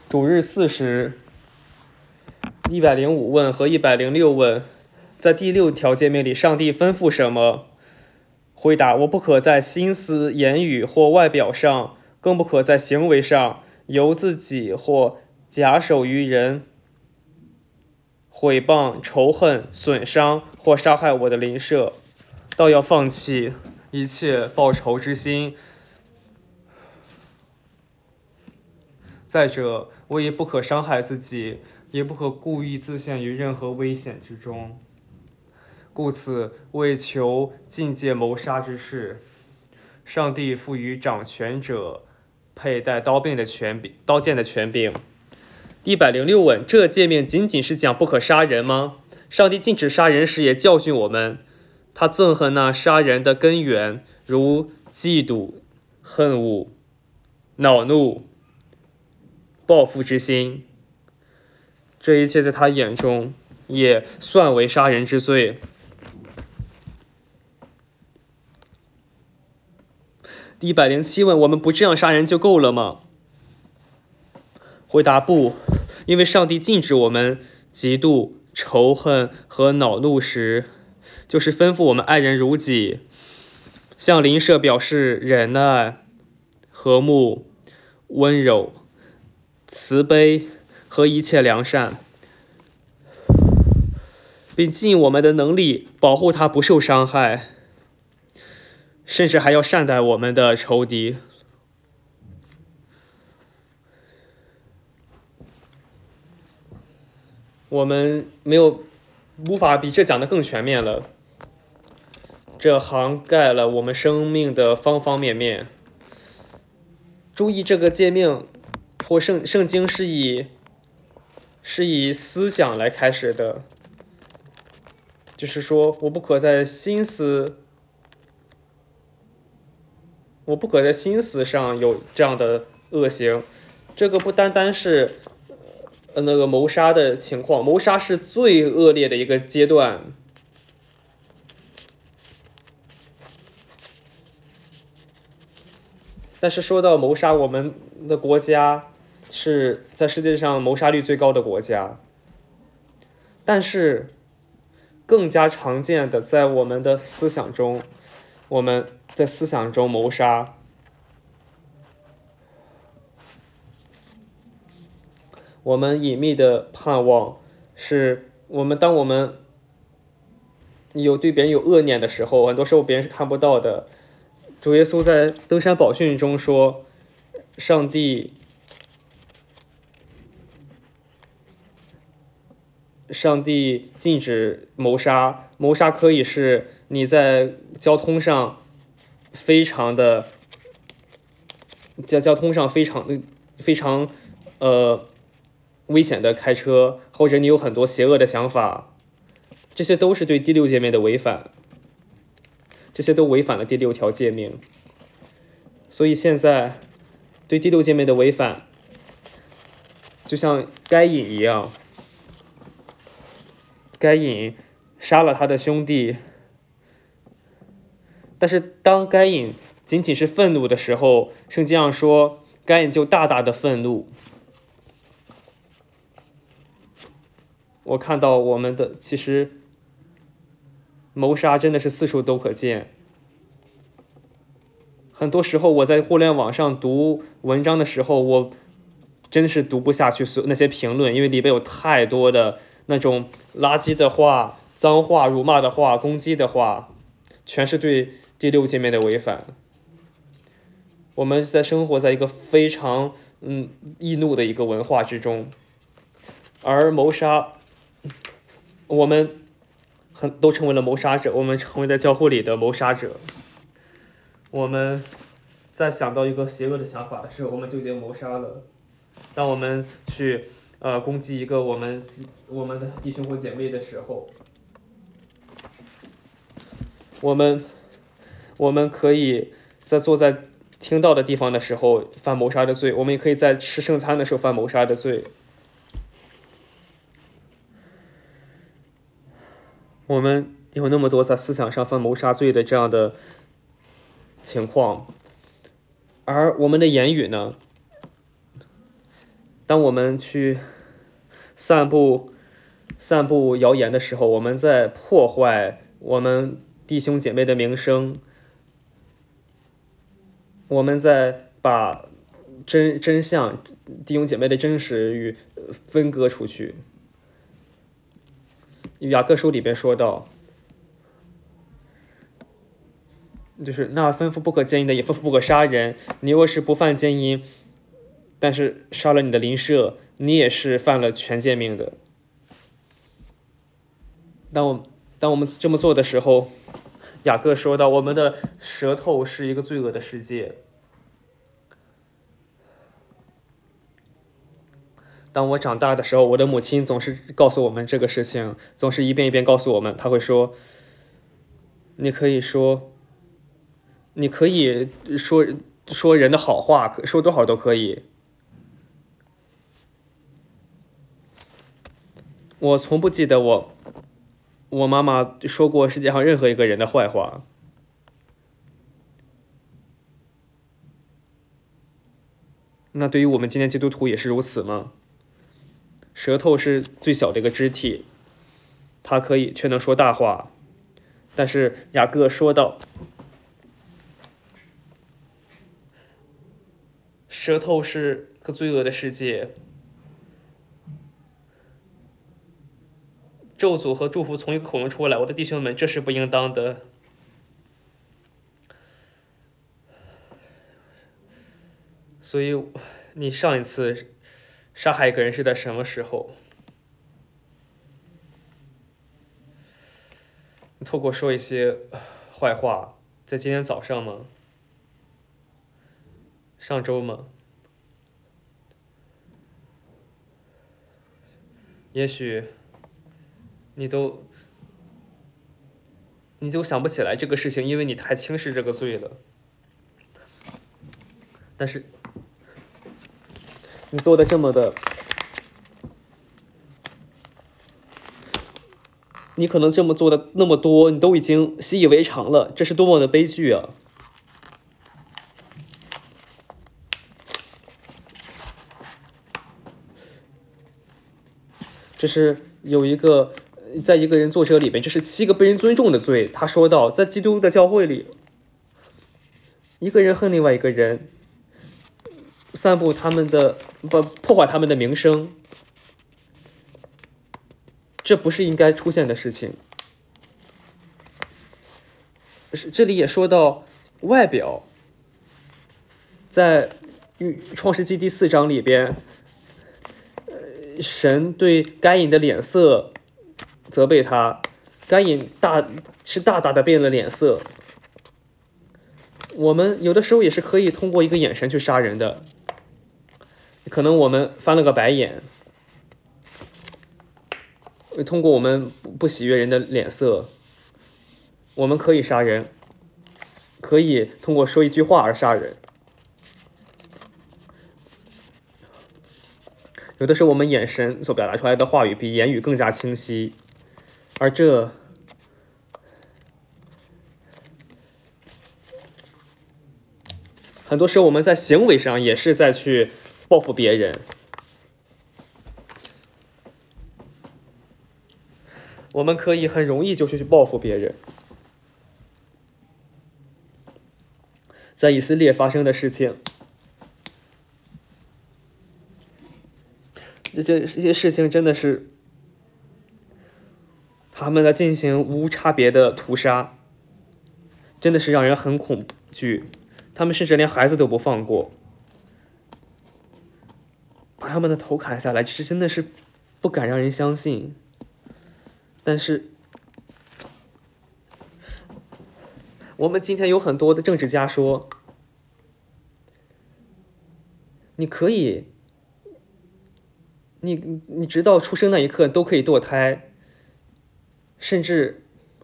主日40、105问和106问，在第6条诫命里，上帝吩咐什么？回答：我不可在心思、言语或外表上，更不可在行为上由自己或假手于人，毁谤、仇恨、损伤或杀害我的邻舍，倒要放弃一切报仇之心。再者，我也不可伤害自己，也不可故意自陷于任何危险之中。故此，为求禁戒谋杀之事，上帝赋予掌权者佩戴刀剑的权柄。106问：这诫命仅仅是讲不可杀人吗？上帝禁止杀人时也教训我们，他憎恨那杀人的根源，如嫉妒、恨恶、恼怒、报复之心，这一切在他眼中也算为杀人之罪。107问：我们不这样杀人就够了吗？回答：不，因为上帝禁止我们嫉妒、仇恨和恼怒时，就是吩咐我们爱人如己，向邻舍表示忍耐、和睦、温柔、慈悲和一切良善，并尽我们的能力保护他不受伤害，甚至还要善待我们的仇敌。我们无法比这讲的更全面了，这涵盖了我们生命的方方面面。注意，这个诫命或圣经是以思想来开始的，就是说我不可在心思上有这样的恶行。这个不单单是那个谋杀的情况，谋杀是最恶劣的一个阶段。但是说到谋杀，我们的国家是在世界上谋杀率最高的国家，但是更加常见的在我们的思想中，我们在思想中谋杀。我们隐秘的盼望是当我们对别人有恶念的时候，很多时候别人是看不到的。主耶稣在登山宝训中说，上帝禁止谋杀，谋杀可以是你在交通上非常危险的开车，或者你有很多邪恶的想法，这些都是对第6诫命的违反，这些都违反了第6条诫命。所以现在对第6诫命的违反，就像该隐一样，该隐杀了他的兄弟，但是当该隐仅仅是愤怒的时候，圣经上说该隐就大大的愤怒。我看到我们的其实谋杀真的是四处都可见。很多时候我在互联网上读文章的时候，我真是读不下去那些评论，因为里边有太多的那种垃圾的话、脏话、辱骂的话、攻击的话，全是对第6诫命的违反。我们生活在一个非常易怒的一个文化之中，而谋杀，我们都成为了谋杀者，我们成为了教会里的谋杀者。我们在想到一个邪恶的想法的时候，我们就已经谋杀了。当我们去攻击一个我们的弟兄或姐妹的时候，我们可以坐在听到的地方的时候犯谋杀的罪，我们也可以在吃圣餐的时候犯谋杀的罪。我们有那么多在思想上犯谋杀罪的这样的情况，而我们的言语呢？ 当我们去散布谣言的时候，我们在破坏我们弟兄姐妹的名声，我们在把真相弟兄姐妹的真实与分割出去。雅各书里边说到，就是那吩咐不可奸淫的也吩咐不可杀人，你若是不犯奸淫，但是杀了你的邻舍，你也是犯了全诫命的。当我们这么做的时候，雅各说到，我们的舌头是一个罪恶的世界。当我长大的时候，我的母亲总是告诉我们这个事情，总是一遍一遍告诉我们，她会说，你可以说人的好话，说多少都可以。我从不记得我妈妈说过世界上任何一个人的坏话。那对于我们今天基督徒也是如此吗？舌头是最小的一个肢体，它可以却能说大话。但是雅各说到，舌头是个罪恶的世界，咒诅和祝福从一个口中出来，我的弟兄们，这是不应当的。所以你上一次杀害一个人是在什么时候？你透过说一些坏话，在今天早上吗？上周吗？也许你都想不起来这个事情，因为你太轻视这个罪了。但是你做的这么的，你可能这么做的那么多，你都已经习以为常了，这是多么的悲剧啊！这是有一个在一个人作者里边，这是7个被人尊重的罪。他说到，在基督的教会里，一个人恨另外一个人，散布破坏他们的名声，这不是应该出现的事情。这里也说到外表，在创世纪第4章里边，神对该隐的脸色责备他，该隐大大的变了脸色。我们有的时候也是可以通过一个眼神去杀人的，可能我们翻了个白眼，通过我们不喜悦人的脸色，我们可以杀人，可以通过说一句话而杀人。有的时候我们眼神所表达出来的话语比言语更加清晰，而这很多时候我们在行为上也是在去报复别人。我们可以很容易就去报复别人。在以色列发生的事情，这些事情真的是他们在进行无差别的屠杀，真的是让人很恐惧。他们甚至连孩子都不放过，把他们的头砍下来，这真的是不敢让人相信。但是我们今天有很多的政治家说，你可以，你直到出生那一刻都可以堕胎，甚至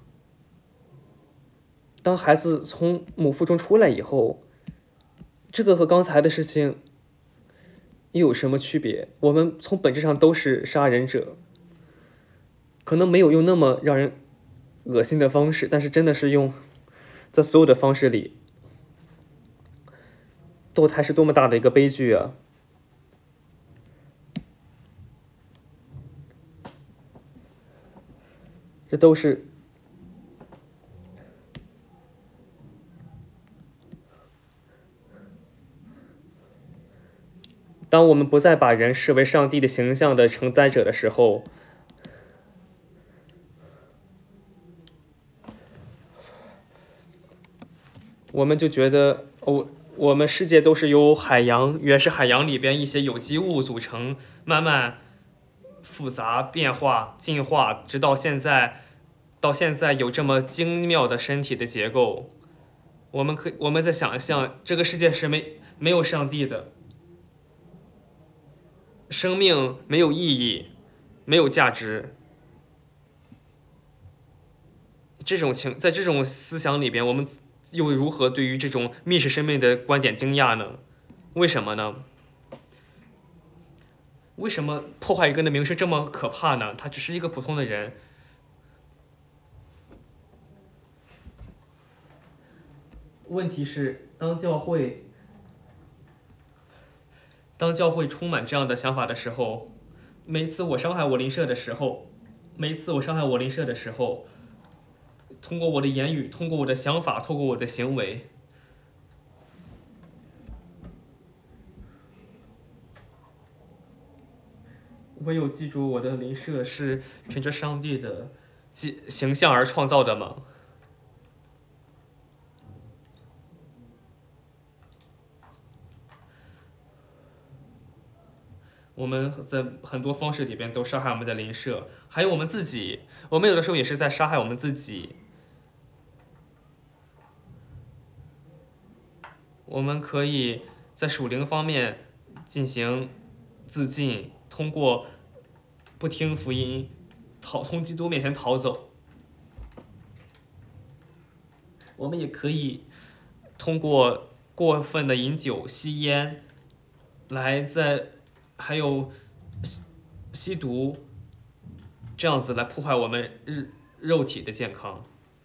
当孩子从母腹中出来以后，这个和刚才的事情又有什么区别？我们从本质上都是杀人者，可能没有用那么让人恶心的方式，但是真的是用在所有的方式里，堕胎是多么大的一个悲剧啊！ 这都是当我们不再把人视为上帝的形象的承载者的时候，我们就觉得我们世界都是由海洋，原始海洋里边一些有机物组成，慢慢复杂变化进化，直到现在有这么精妙的身体的结构。我们在想象这个世界是没有上帝的，生命没有意义，没有价值。在这种思想里边，我们又如何对于这种密室生命的观点惊讶呢？为什么呢？为什么破坏一个人的名声这么可怕呢？他只是一个普通的人。问题是，当教会充满这样的想法的时候，每一次我伤害我邻舍的时候，通过我的言语，通过我的想法，通过我的行为，唯有记住我的邻舍是凭着上帝的形象而创造的吗？我们在很多方式里边都杀害我们的邻舍，还有我们自己，我们有的时候也是在杀害我们自己。我们可以在属灵方面进行自尽，通过不听福音，从基督面前逃走。我们也可以通过过分的饮酒、吸烟，还有吸毒，这样子来破坏我们肉体的健康。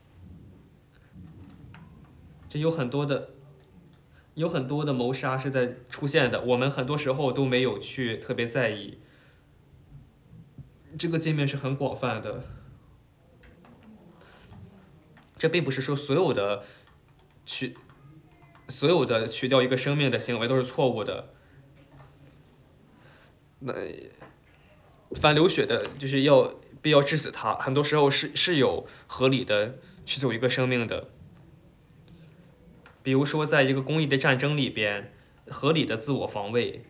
这有很多的谋杀是在出现的，我们很多时候都没有去特别在意。这个界面是很广泛的，这并不是说所有的取掉一个生命的行为都是错误的。那反流血的就是必要致死他，很多时候是有合理的取走一个生命的。比如说在一个公益的战争里边，合理的自我防卫，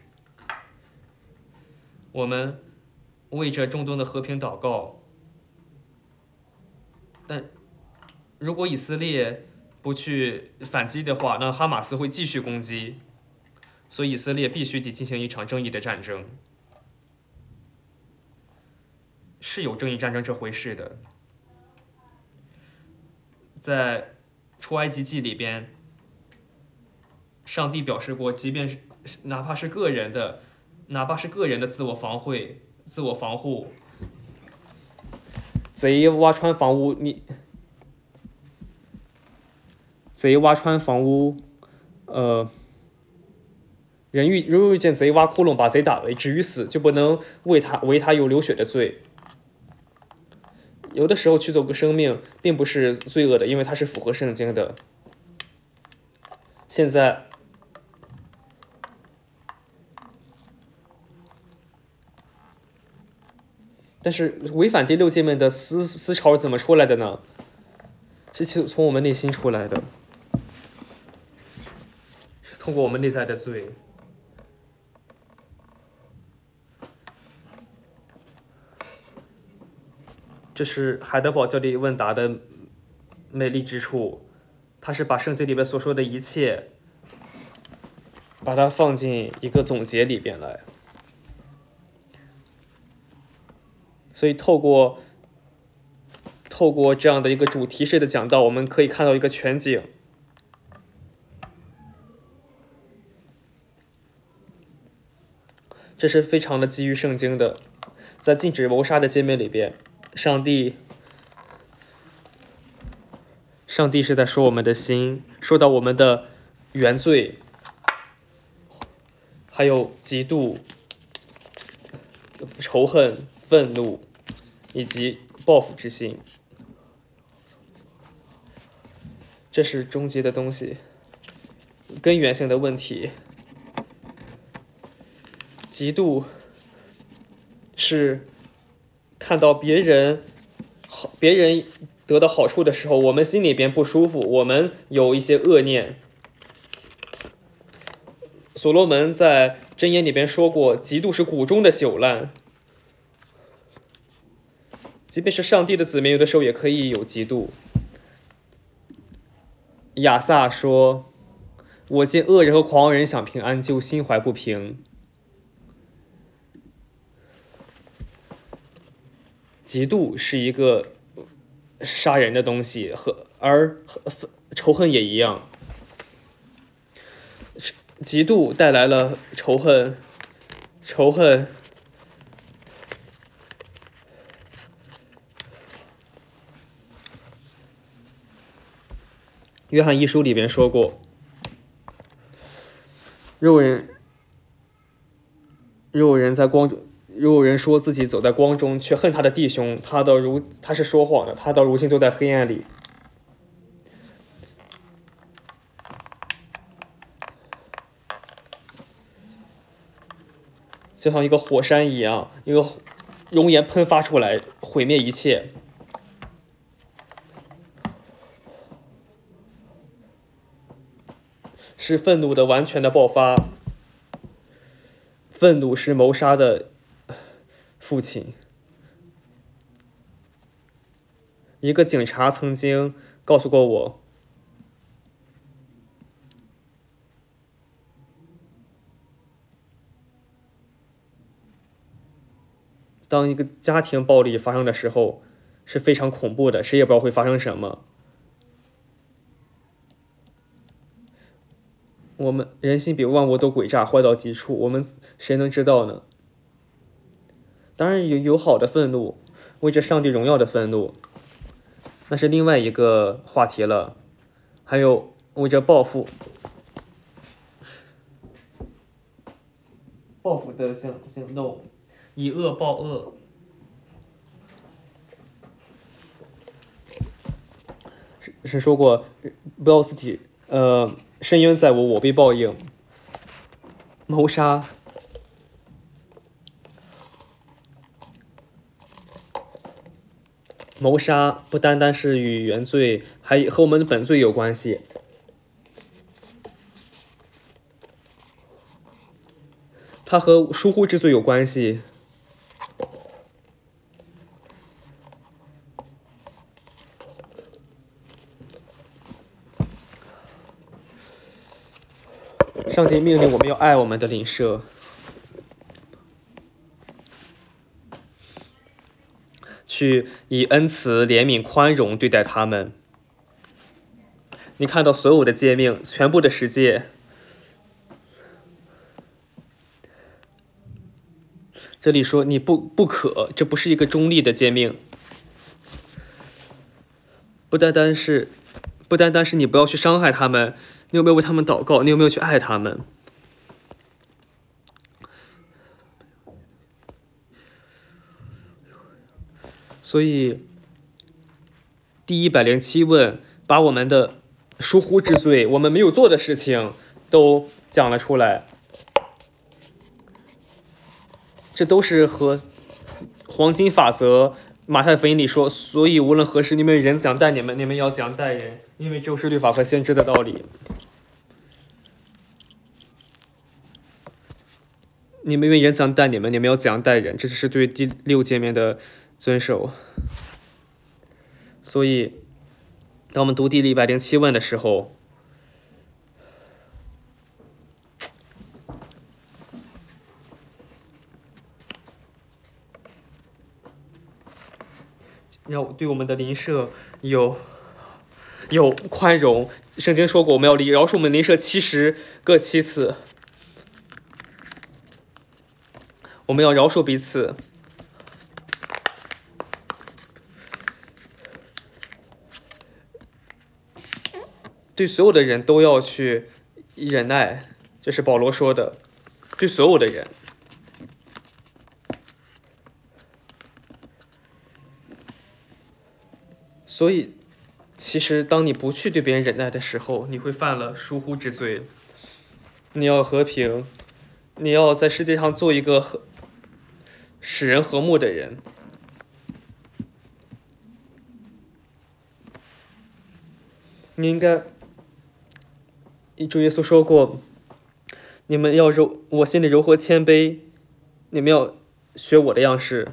我们为着中东的和平祷告，但如果以色列不去反击的话，那哈马斯会继续攻击，所以以色列必须得进行一场正义的战争。是有正义战争这回事的。在出埃及记里边，上帝表示过，即便是哪怕是个人的自我防护，贼挖穿房屋，如遇见贼挖窟窿，把贼打为至于死，就不能为他有流血的罪。有的时候取走个生命并不是罪恶的，因为它是符合圣经的。现在但是违反第六诫命的思潮是怎么出来的呢？是从我们内心出来的，是通过我们内在的罪。这是海德堡教理问答的美丽之处，它是把圣经里面所说的一切，把它放进一个总结里边来。所以透过这样的一个主题式的讲道，我们可以看到一个全景。这是非常的基于圣经的。在禁止谋杀的诫命里边，上帝是在说我们的心，说到我们的原罪，还有嫉妒、仇恨、愤怒以及报复之心。 这是终极的东西，根源性的问题。嫉妒是看到别人得到好处的时候，我们心里边不舒服，我们有一些恶念。所罗门在箴言里边说过，嫉妒是骨中的朽烂。即便是上帝的子民，有的时候也可以有嫉妒。亚萨说，我见恶人和狂人想平安，就心怀不平。嫉妒是一个杀人的东西，而仇恨也一样。嫉妒带来了仇恨，约翰一书里边说过，若有人说自己走在光中，却恨他的弟兄，他是说谎的，他到如今都在黑暗里。就像一个火山一样，一个熔岩喷发出来，毁灭一切。是愤怒的完全的爆发。愤怒是谋杀的父亲。一个警察曾经告诉过我，当一个家庭暴力发生的时候，是非常恐怖的，谁也不知道会发生什么。我们人心比万物都诡诈，坏到极处，我们谁能知道呢？当然有好的愤怒，为着上帝荣耀的愤怒，那是另外一个话题了。还有为着报复的行动，以恶报恶。是说过，不要自己深渊在我，我必报应。谋杀不单单是与原罪，还和我们的本罪有关系。它和疏忽之罪有关系。上帝命令我们要爱我们的邻舍，去以恩慈、怜悯、宽容对待他们。你看到所有的诫命，全部的十诫，这里说你不可，这不是一个中立的诫命，不单单是你不要去伤害他们，你有没有为他们祷告？你有没有去爱他们？所以第107问把我们的疏忽之罪，我们没有做的事情都讲了出来，这都是和黄金法则马太福音里说，所以无论何时你们人怎样待你们，你们要怎样待人，因为这是律法和先知的道理。你们因为人怎样待你们，你们要怎样待人，这只是对第6诫命的遵守。所以当我们读第107问的时候，要对我们的邻舍有宽容。圣经说过，我们要饶恕我们邻舍70个7次，我们要饶恕彼此。对所有的人都要去忍耐，这是保罗说的，对所有的人。所以其实当你不去对别人忍耐的时候，你会犯了疏忽之罪。你要和平，你要在世界上做一个使人和睦的人。你应该，主耶稣说过，你们要我心里柔和谦卑，你们要学我的样式。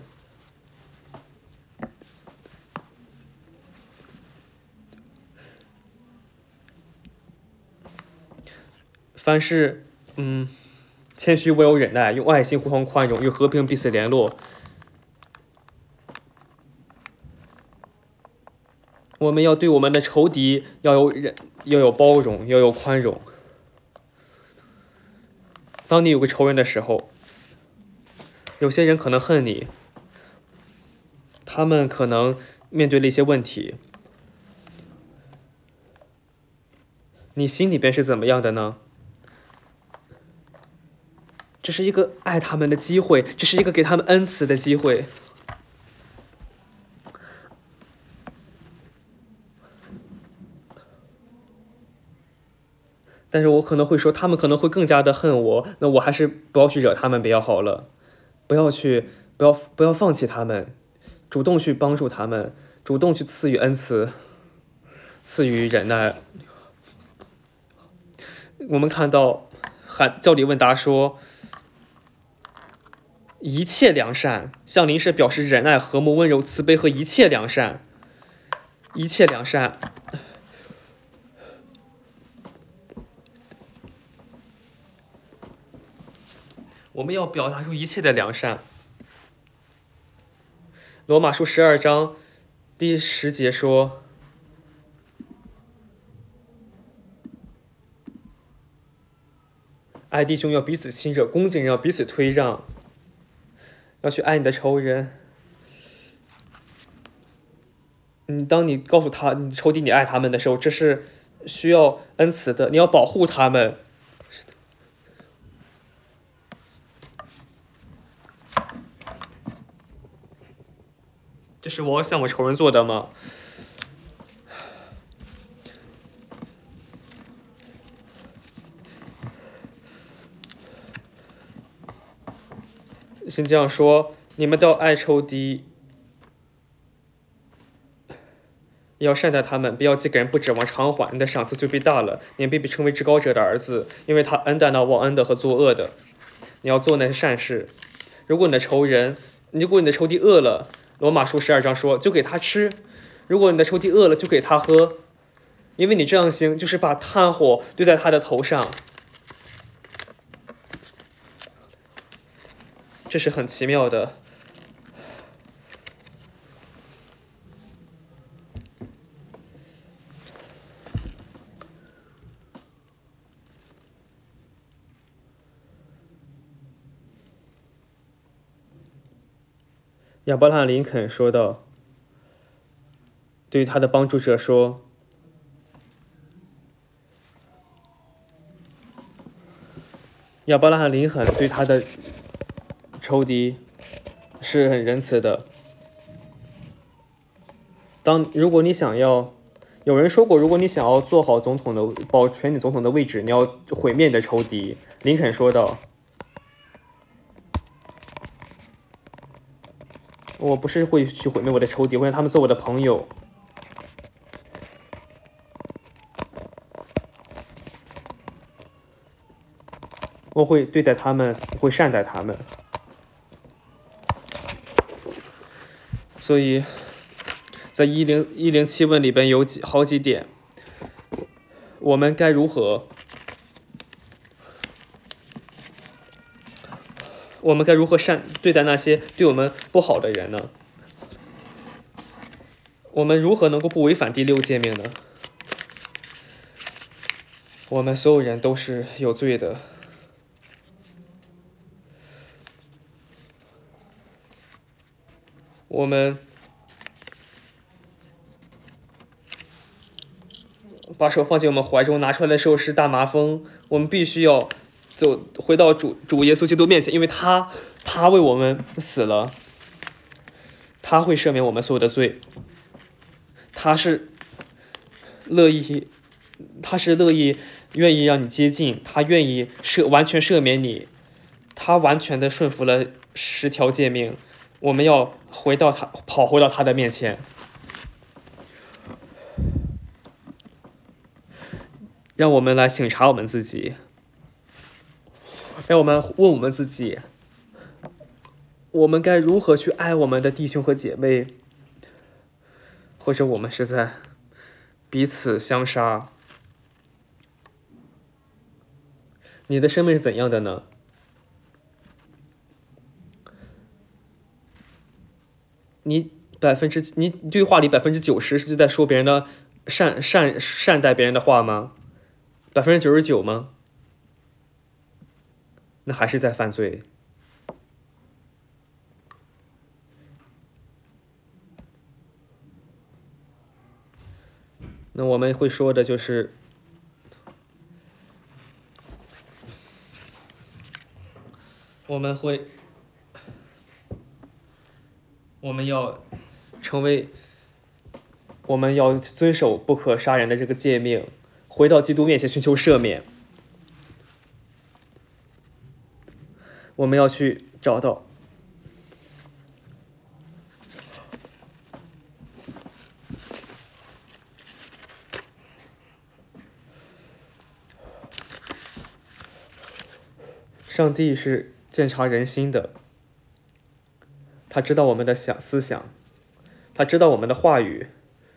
凡事谦虚，温柔忍耐，用爱心互相宽容，用和平彼此联络。我们要对我们的仇敌要有包容，要有宽容。当你有个仇人的时候，有些人可能恨你，他们可能面对了一些问题，你心里边是怎么样的呢？这是一个爱他们的机会，这是一个给他们恩慈的机会。但是我可能会说，他们可能会更加的恨我，那我还是不要去惹他们比较好了，不要放弃他们，主动去帮助他们，主动去赐予恩慈，赐予忍耐。我们看到教理问答说，一切良善，向邻舍表示忍耐、和睦、温柔、慈悲和一切良善，一切良善。我们要表达出一切的良善。罗马书12章第10节说，爱弟兄要彼此亲热，恭敬人要彼此推让，要去爱你的仇人。当你告诉他你仇敌你爱他们的时候，这是需要恩慈的，你要保护他们。这是我要向我仇人做的吗？先这样说，你们都要爱仇敌，要善待他们，不要寄给人，不指望偿还，你的赏赐就必大了。你必称为至高者的儿子，因为他恩待那忘恩的和作恶的。你要做那些善事。如果你的仇敌饿了，罗马书12章说，就给他吃；如果你的仇敌饿了，就给他喝，因为你这样行，就是把炭火堆在他的头上。这是很奇妙的。亚伯拉罕·林肯说道，对于他的帮助者说，亚伯拉罕·林肯对他的仇敌是很仁慈的。如果你想要，有人说过，如果你想要做好总统的，保全你总统的位置，你要毁灭你的仇敌。林肯说道，我不是会去毁灭我的仇敌，会让他们做我的朋友。我会对待他们，会善待他们。所以在107问里边有好几点，我们该如何对待那些对我们不好的人呢？我们如何能够不违反第6诫命呢？我们所有人都是有罪的。我们把手放进我们怀中，拿出来的时候是大麻风。我们必须要回到主耶稣基督面前，因为他为我们死了，他会赦免我们所有的罪。他是乐意，他是愿意让你接近，他愿意完全赦免你，他完全的顺服了10条诫命。我们要跑回到他的面前，让我们来省察我们自己，让我们问我们自己，我们该如何去爱我们的弟兄和姐妹，或者我们是在彼此相杀？你的生命是怎样的呢？你对话里90%是在说别人的善待别人的话吗？99%吗？那还是在犯罪。那我们会说的就是，我们要遵守不可杀人的这个诫命，回到基督面前寻求赦免。我们要去找到上帝是鉴察人心的，他知道我们的思想，他知道我们的话语。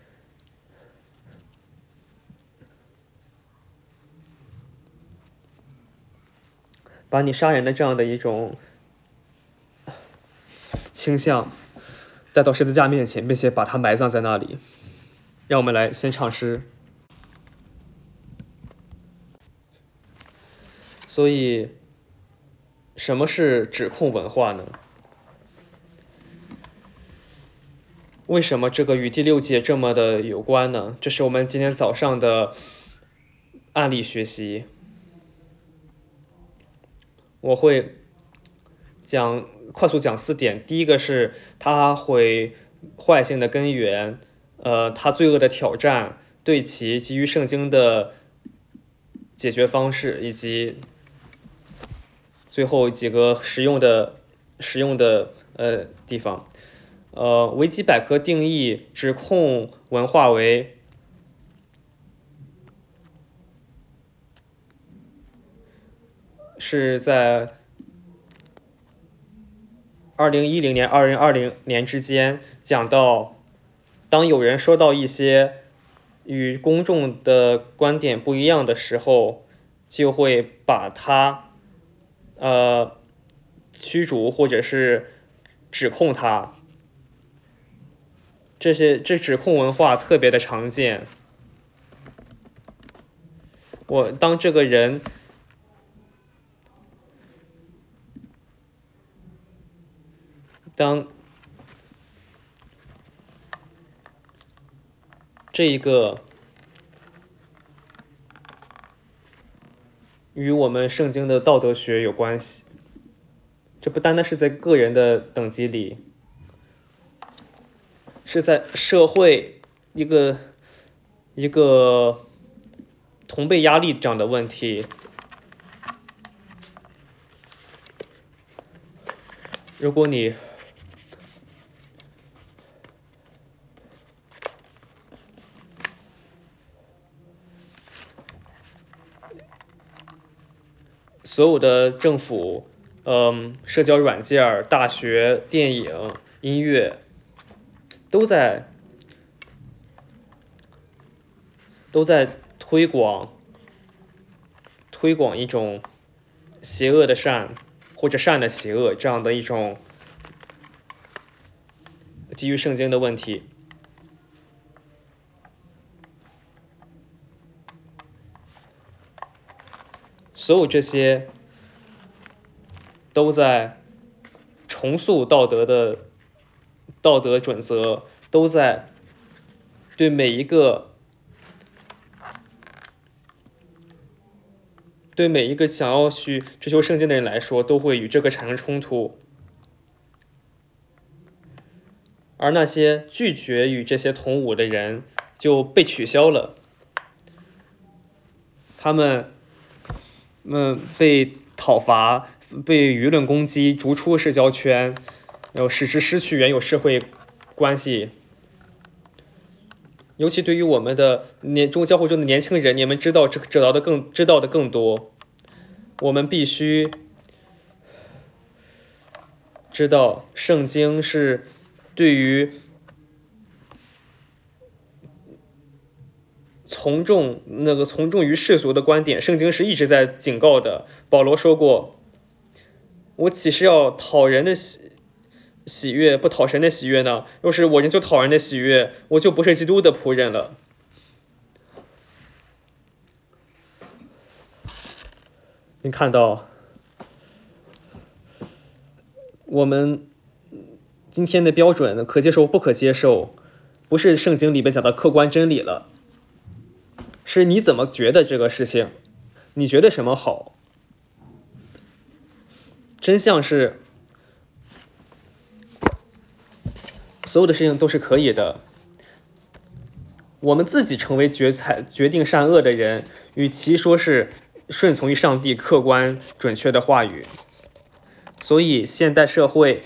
把你杀人的这样的一种倾向带到十字架面前，并且把它埋葬在那里。让我们来先唱诗。所以，什么是指控文化呢？为什么这个与第6节这么的有关呢？这是我们今天早上的案例学习。我会快速讲4点。第一个是它毁坏性的根源，它罪恶的挑战，对其基于圣经的解决方式，以及最后几个实用的地方。维基百科定义指控文化为是在2010年、2020年之间讲到，当有人说到一些与公众的观点不一样的时候，就会把他驱逐或者是指控他。这指控文化特别的常见。当这个人这一个与我们圣经的道德学有关系，这不单单是在个人的等级里，是在社会一个同辈压力这样的问题。如果你所有的政府、社交软件、大学、电影、音乐都在推广一种邪恶的善或者善的邪恶这样的一种基于圣经的问题。所有这些都在重塑道德准则，都在对每一个想要去追求圣经的人来说，都会与这个产生冲突。而那些拒绝与这些同舞的人就被取消了。 他们被讨伐，被舆论攻击，逐出社交圈，然后使之失去原有社会关系。尤其对于我们的教会中的年轻人，你们知道的更多。我们必须知道，圣经是对于从众于世俗的观点，圣经是一直在警告的。保罗说过，我岂是要讨人的喜悦，不讨神的喜悦呢？若是我仍旧讨人的喜悦，我就不是基督的仆人了。你看到我们今天的标准可接受不可接受，不是圣经里面讲的客观真理了，是你怎么觉得这个事情，你觉得什么好。真相是所有的事情都是可以的，我们自己成为决定善恶的人，与其说是顺从于上帝客观准确的话语。所以现代社会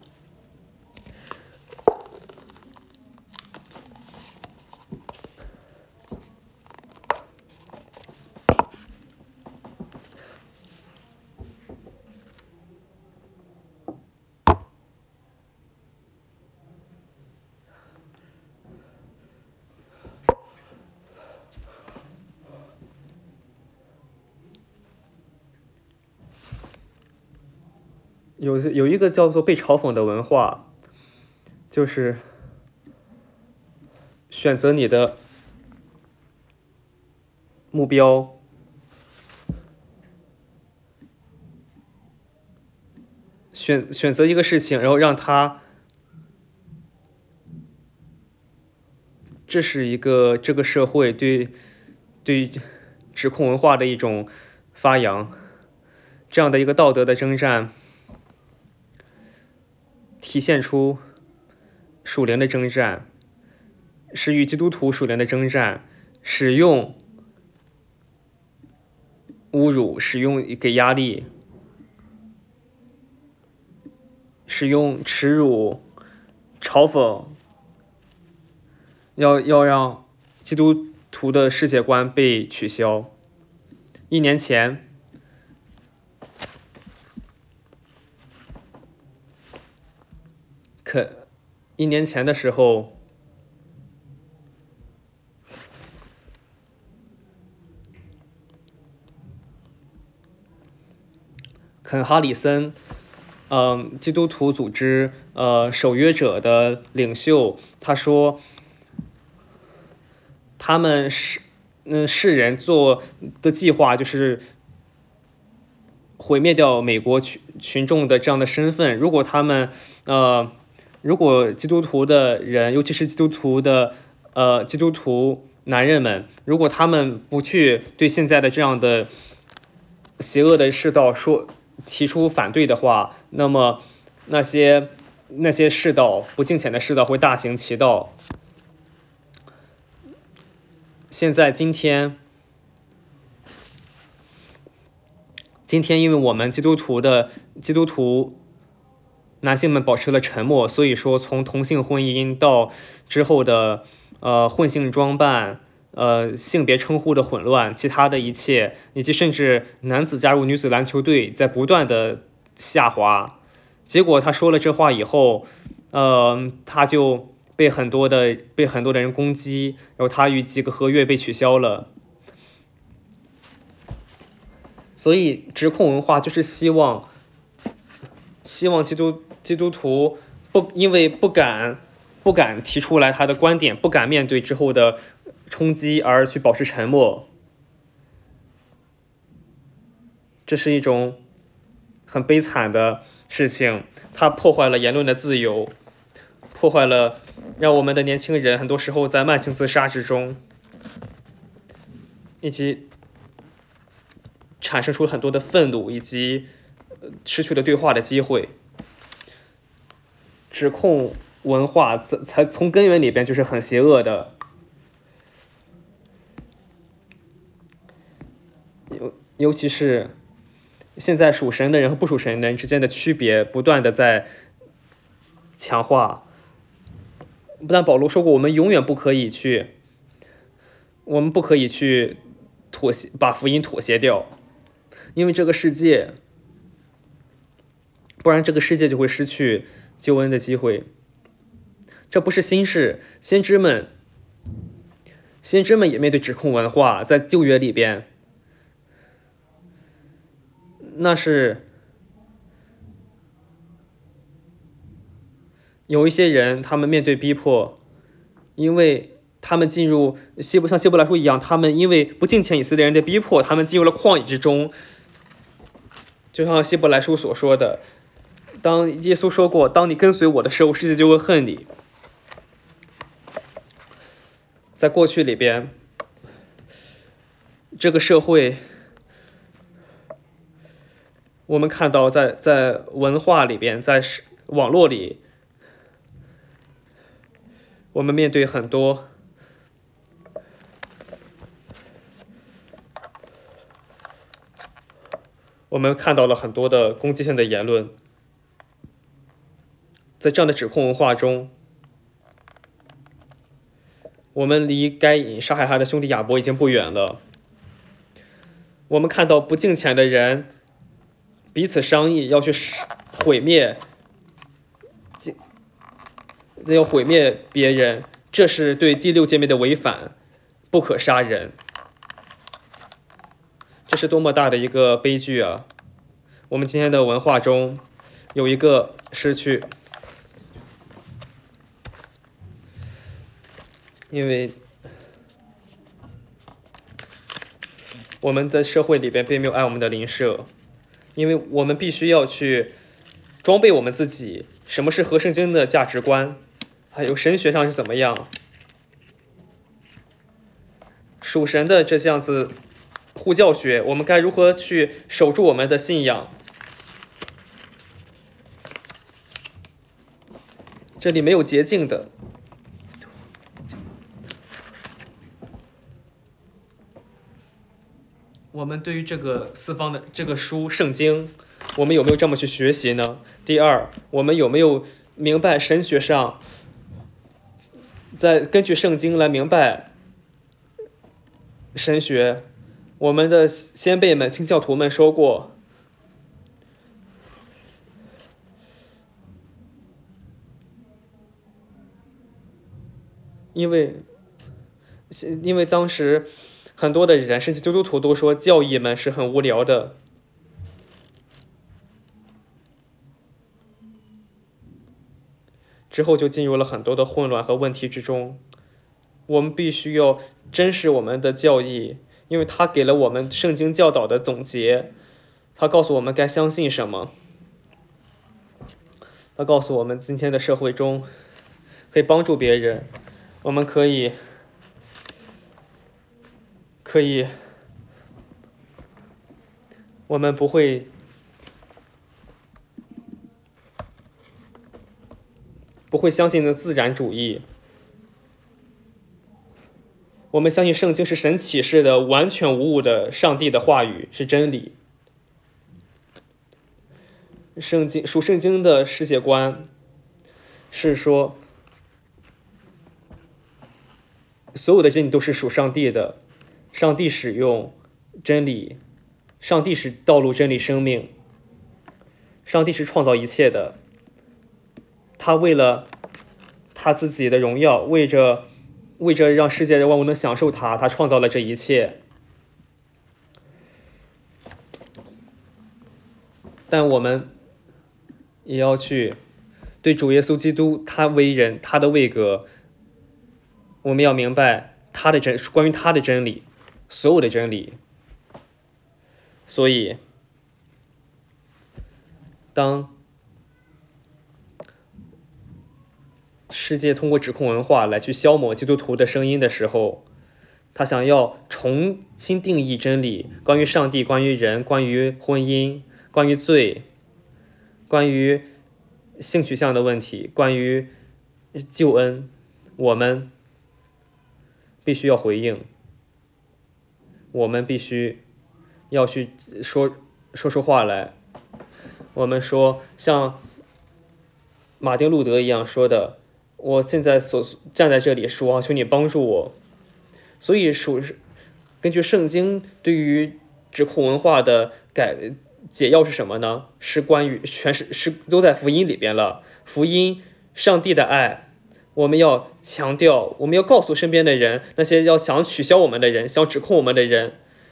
有一个叫做被嘲讽的文化，就是选择你的目标，选择一个事情，然后让它，这是一个这个社会对指控文化的一种发扬，这样的一个道德的征战，体现出属灵的征战，是与基督徒属灵的征战，使用侮辱，使用给压力，使用耻辱、嘲讽，要让基督徒的世界观被取消。1年前，1年前的时候，肯哈里森，基督徒组织守约者的领袖，他说，他们世人做的计划就是毁灭掉美国群众的这样的身份。如果基督徒的人，尤其是基督徒男人们，如果他们不去对现在的这样的邪恶的世道提出反对的话，那么那些世道不敬虔的世道会大行其道。今天因为我们基督徒男性们保持了沉默，所以说从同性婚姻到之后的混性装扮，性别称呼的混乱，其他的一切，以及甚至男子加入女子篮球队在不断的下滑。结果他说了这话以后，他就被很多的人攻击，然后他与几个合约被取消了。所以指控文化就是希望基督徒因为不敢提出来他的观点，不敢面对之后的冲击而去保持沉默。这是一种很悲惨的事情，它破坏了言论的自由，破坏了让我们的年轻人很多时候在慢性自杀之中，以及产生出很多的愤怒，以及失去了对话的机会。指控文化才从根源里边就是很邪恶的。 尤其是现在属神的人和不属神的人之间的区别不断的在强化。不但保罗说过，我们永远不可以去妥协，把福音妥协掉，因为这个世界，不然这个世界就会失去救恩的机会。这不是新事，先知们也面对指控文化，在旧约里边，那是有一些人他们面对逼迫，因为他们进入像希伯来书一样，他们因为不敬虔以色列人的逼迫，他们进入了旷野之中。就像希伯来书所说的，当耶稣说过，当你跟随我的时候，世界就会恨你。在过去里边，这个社会我们看到在文化里边，在网络里，我们面对很多我们看到了很多的攻击性的言论。在这样的指控文化中，我们离该隐杀害他的兄弟亚伯已经不远了。我们看到不敬虔的人彼此商议要去毁灭别人，这是对第六诫命的违反，不可杀人。这是多么大的一个悲剧啊！我们今天的文化中有一个失去，因为我们在社会里边并没有爱我们的邻舍，因为我们必须要去装备我们自己，什么是合圣经的价值观，还有神学上是怎么样，属神的这样子护教学，我们该如何去守住我们的信仰。这里没有捷径的。我们对于这个四方的这个书圣经，我们有没有这么去学习呢？第二，我们有没有明白神学上，在根据圣经来明白神学？我们的先辈们、清教徒们说过，因为当时很多的人，甚至基督徒都说教义们是很无聊的。之后就进入了很多的混乱和问题之中。我们必须要珍视我们的教义，因为它给了我们圣经教导的总结，它告诉我们该相信什么，它告诉我们今天的社会中可以帮助别人，我们可以我们不会相信的自然主义。我们相信圣经是神启示的完全无误的上帝的话语，是真理。属圣经的世界观是说，所有的真理都是属上帝的，上帝使用真理，上帝是道路、真理、生命，上帝是创造一切的。他为了他自己的荣耀，为着让世界的万物能享受他创造了这一切。但我们也要去对主耶稣基督他为人，他的位格，我们要明白关于他的真理，所有的真理。所以当世界通过指控文化来去消磨基督徒的声音的时候，他想要重新定义真理，关于上帝，关于人，关于婚姻，关于罪，关于性取向的问题，关于救恩，我们必须要回应，我们必须要去说出话来。我们说像马丁路德一样说的，我现在站在这里，主啊，求你帮助我。所以根据圣经对于指控文化的解药是什么呢？是关于是都在福音里边了。福音，上帝的爱，我们要强调，我们要告诉身边的人，那些要想取消我们的人，想指控我们的人，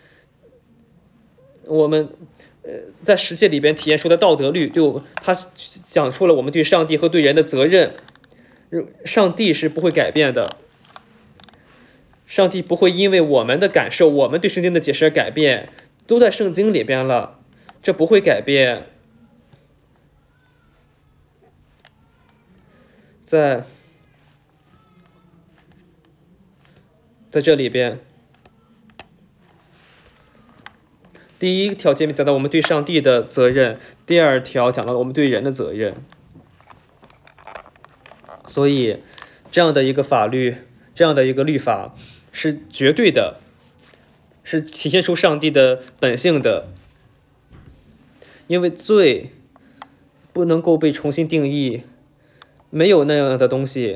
我们在十诫里边体验出的道德律，他讲出了我们对上帝和对人的责任。上帝是不会改变的，上帝不会因为我们的感受，我们对圣经的解释而改变，都在圣经里边了，这不会改变。在这里边，第一条诫命讲到我们对上帝的责任，第二条讲到我们对人的责任。所以这样的一个法律，这样的一个律法是绝对的，是体现出上帝的本性的。因为罪不能够被重新定义，没有那样的东西，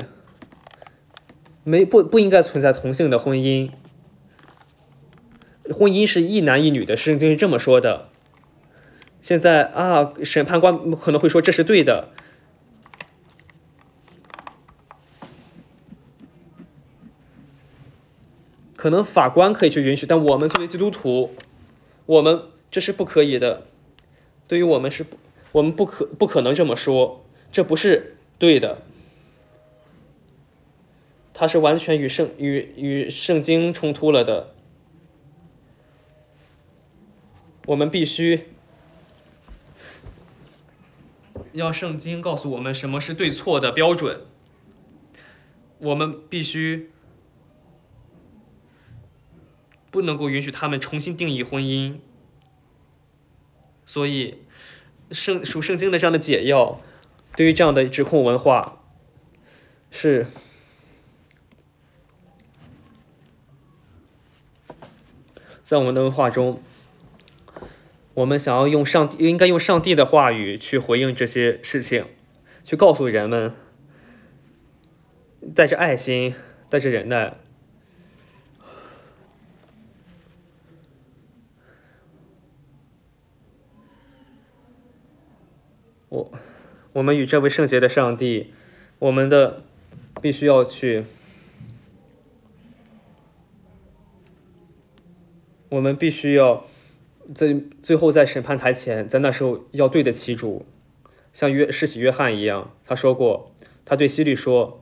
不应该存在同性的婚姻。婚姻是一男一女的，圣经是这么说的。现在审判官可能会说这是对的，可能法官可以去允许，但我们作为基督徒，这是不可以的。对于我们我们不可能这么说，这不是对的。它是完全与圣经冲突了的。我们必须要圣经告诉我们什么是对错的标准。我们必须不能够允许他们重新定义婚姻。所以圣经的这样的解药，对于这样的指控文化，是在我们的文化中，我们想要应该用上帝的话语去回应这些事情，去告诉人们，带着爱心，带着忍耐。我们与这位圣洁的上帝，我们必须要去，我们必须要在最后在审判台前，在那时候要对得起主，像施洗约翰一样，他说过，他对希律说，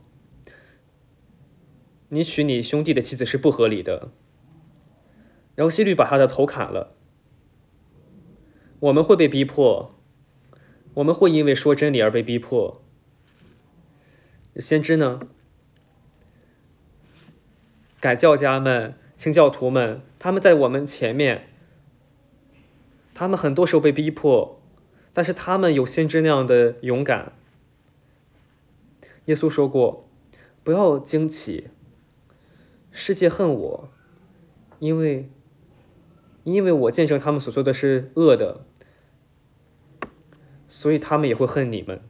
你娶你兄弟的妻子是不合理的。然后希律把他的头砍了。我们会被逼迫，我们会因为说真理而被逼迫。先知呢？改教家们、清教徒们，他们在我们前面，他们很多时候被逼迫，但是他们有先知那样的勇敢。耶稣说过，不要惊奇，世界恨我，因为我见证他们所做的是恶的，所以他们也会恨你们。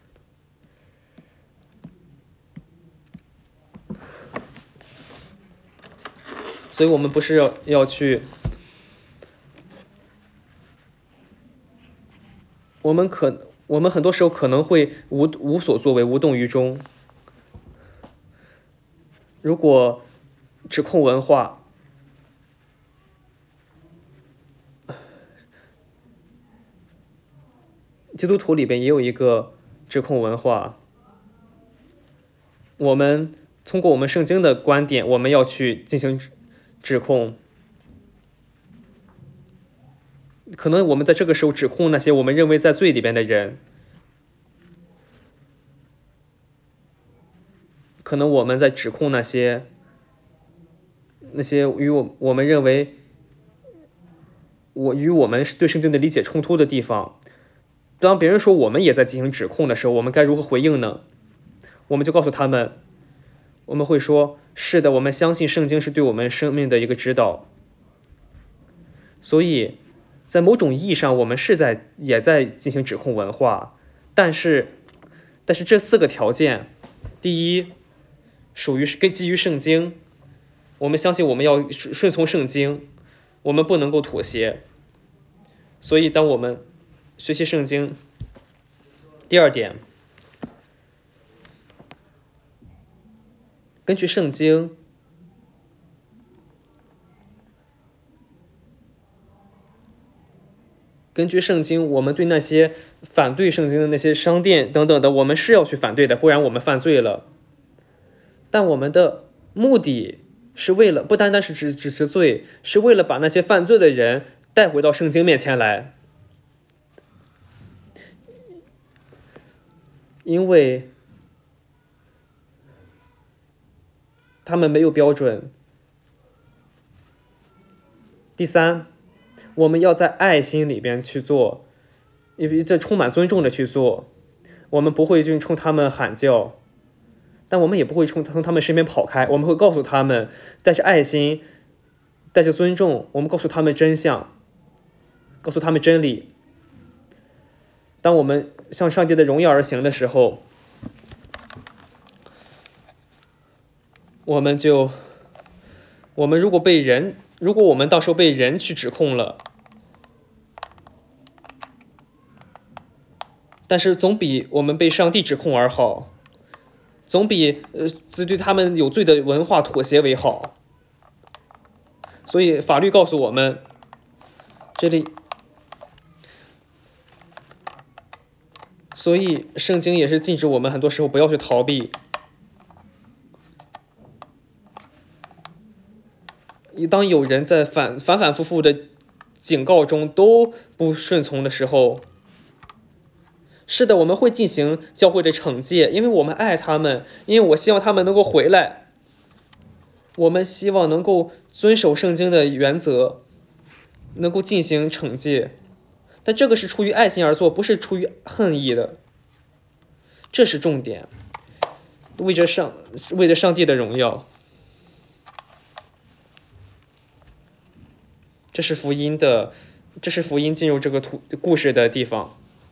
所以我们不是要去，我们很多时候可能会无所作为，无动于衷。如果指控文化，基督徒里边也有一个指控文化，我们通过我们圣经的观点，我们要去进行指控。可能我们在这个时候指控那些我们认为在罪里边的人，可能我们在指控那些与我们认为与我们对圣经的理解冲突的地方。当别人说我们也在进行指控的时候，我们该如何回应呢？我们就告诉他们，我们会说，是的，我们相信圣经是对我们生命的一个指导。 所以在某种意义上我们也在进行指控文化，但是这4个条件，第一，属于基于圣经，我们相信我们要顺从圣经，我们不能够妥协。所以当我们学习圣经，第二点，根据圣经，我们对那些反对圣经的那些商店等等的，我们是要去反对的，不然我们犯罪了。但我们的目的是为了不单单是指责罪，是为了把那些犯罪的人带回到圣经面前来，因为他们没有标准。第三，我们要在爱心里边去做，因为这充满尊重的去做，我们不会就冲他们喊叫，但我们也不会从他们身边跑开，我们会告诉他们，带着爱心，带着尊重，我们告诉他们真相，告诉他们真理。当我们向上帝的荣耀而行的时候，我们如果我们到时候被人去指控了，但是总比我们被上帝指控而好，总比对他们有罪的文化妥协为好。所以法律告诉我们，所以圣经也是禁止我们很多时候不要去逃避。当有人在反复复的警告中都不顺从的时候，是的，我们会进行教会的惩戒，因为我们爱他们，因为我希望他们能够回来，我们希望能够遵守圣经的原则，能够进行惩戒，但这个是出于爱心而做，不是出于恨意的，这是重点，为着上帝的荣耀。这是福音进入这个故事的地方。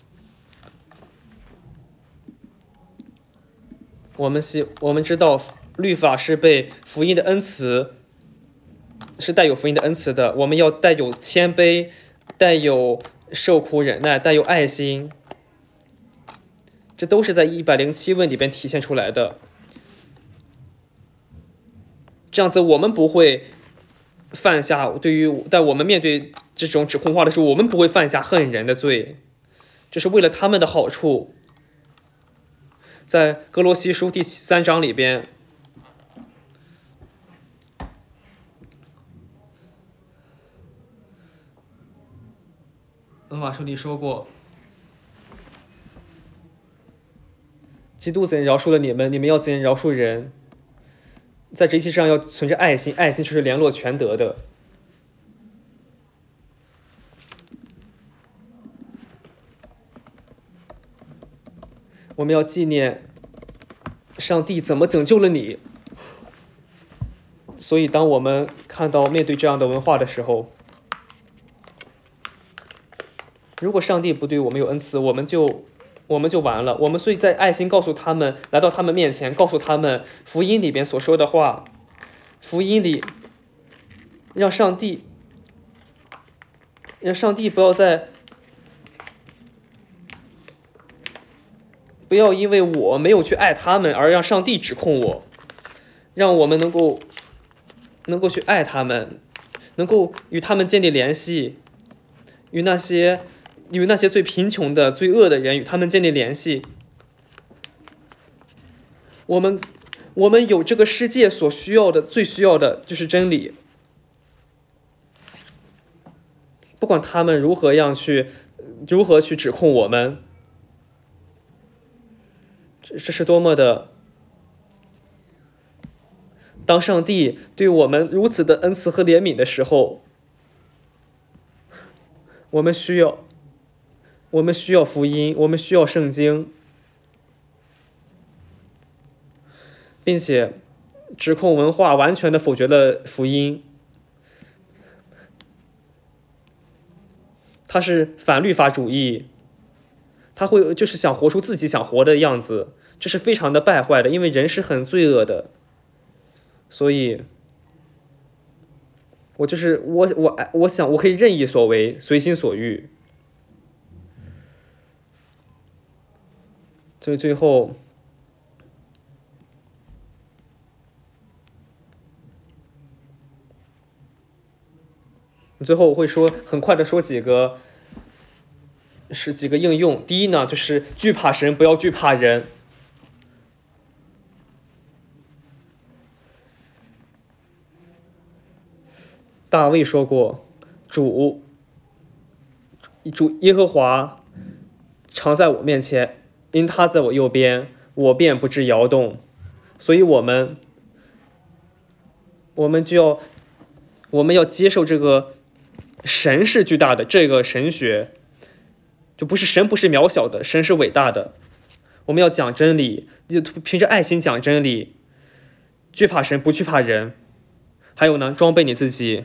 我们知道律法是被福音的恩慈，是带有福音的恩慈的，我们要带有谦卑，带有受苦忍耐，带有爱心，这都是在107问里边体现出来的。这样子我们不会犯下在我们面对这种指控话的时候，我们不会犯下恨人的罪，这是为了他们的好处。在哥罗西书第3章里边，马书里说过，基督怎样饶恕了你们，你们要怎样饶恕人，在这一切上要存着爱心，爱心就是联络全德的。我们要纪念上帝怎么拯救了你，所以当我们面对这样的文化的时候，如果上帝不对我们有恩慈，我们就完了。我们所以在爱心告诉他们，来到他们面前，告诉他们福音里边所说的话，福音里让上帝不要因为我没有去爱他们而让上帝指控我，让我们能够去爱他们，能够与他们建立联系，与那些最贫穷的最恶的人与他们建立联系。我们有这个世界所需要的，最需要的就是真理，不管他们如何去指控我们，这是多么的，当上帝对我们如此的恩慈和怜悯的时候，我们需要福音，我们需要圣经，并且指控文化完全的否决了福音。 他是反律法主义，他会就是想活出自己想活的样子，这是非常的败坏的，因为人是很罪恶的。所以我想我可以任意所为，随心所欲。所以最后我会很快的说几个应用。第一呢，就是惧怕神，不要惧怕人。大卫说过，主耶和华常在我面前，因他在我右边，我便不致摇动。所以我们要接受这个神是巨大的这个神学，就不是神不是渺小的，神是伟大的。我们要讲真理，就凭着爱心讲真理，惧怕神不惧怕人。还有呢，装备你自己，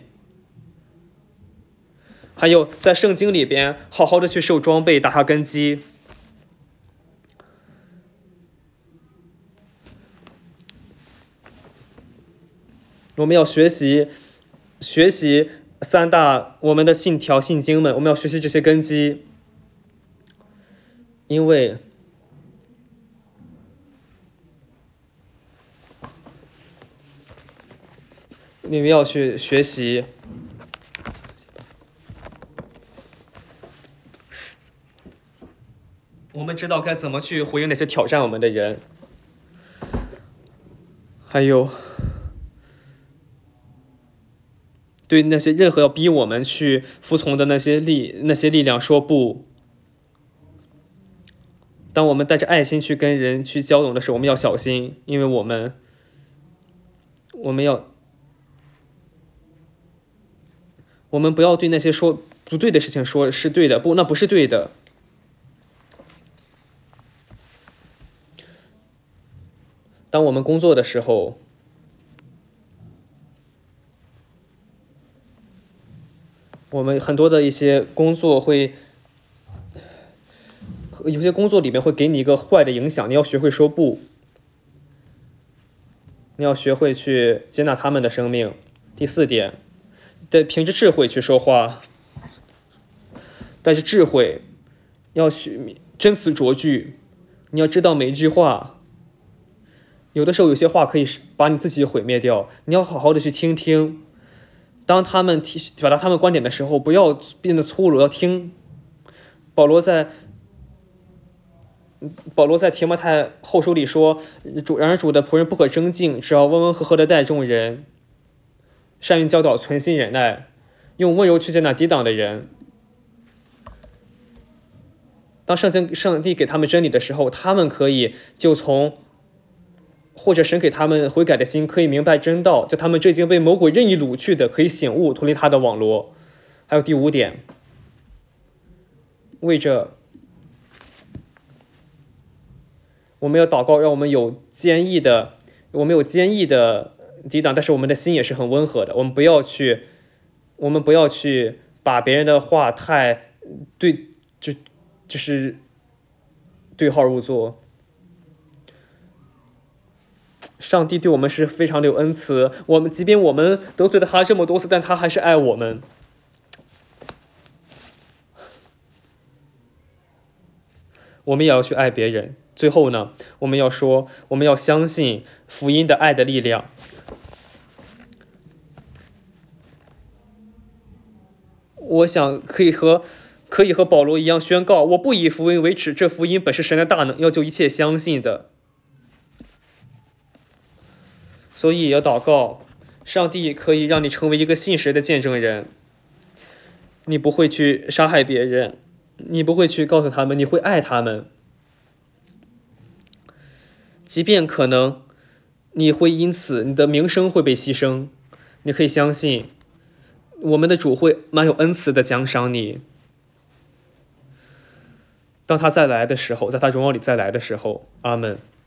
还有在圣经里边好好的去受装备，打下根基。我们要学习三大我们的信条信经们，我们要学习这些根基，因为你们要去学习，我们知道该怎么去回应那些挑战我们的人，还有对那些任何要逼我们去服从的那些力量说不。当我们带着爱心去跟人去交流的时候，我们要小心，因为我们不要对那些说不对的事情说是对的，不，那不是对的。当我们工作的时候，我们很多的一些工作有些工作里面会给你一个坏的影响，你要学会说不，你要学会去接纳他们的生命。第四点，凭着智慧去说话，带着智慧，要真词琢句，你要知道每一句话，有的时候有些话可以把你自己毁灭掉，你要好好的去听听。当他们表达他们观点的时候，不要变得粗鲁，要听。保罗在提摩太后书里说，然而主的仆人不可争竞，只要温温和和的待众人，善于教导，存心忍耐，用温柔去接纳抵挡的人。当上帝给他们真理的时候，他们可以就从或者神给他们悔改的心，可以明白真道，就他们这已经被魔鬼任意掳去的，可以醒悟脱离他的网罗。还有第五点，为着我们要祷告，让我们有坚毅的抵挡，但是我们的心也是很温和的。我们不要去把别人的话太就是对号入座。上帝对我们是非常的有恩慈，即便我们得罪了他这么多次，但他还是爱我们。我们也要去爱别人。最后呢，我们要相信福音的爱的力量。我想可以和保罗一样宣告，我不以福音为耻，这福音本是神的大能，要救一切相信的。所以也要祷告，上帝可以让你成为一个信实的见证人，你不会去杀害别人，你不会去告诉他们，你会爱他们，即便可能你会因此你的名声会被牺牲，你可以相信我们的主会蛮有恩慈的奖赏你。当他再来的时候，在他荣耀里再来的时候，阿们。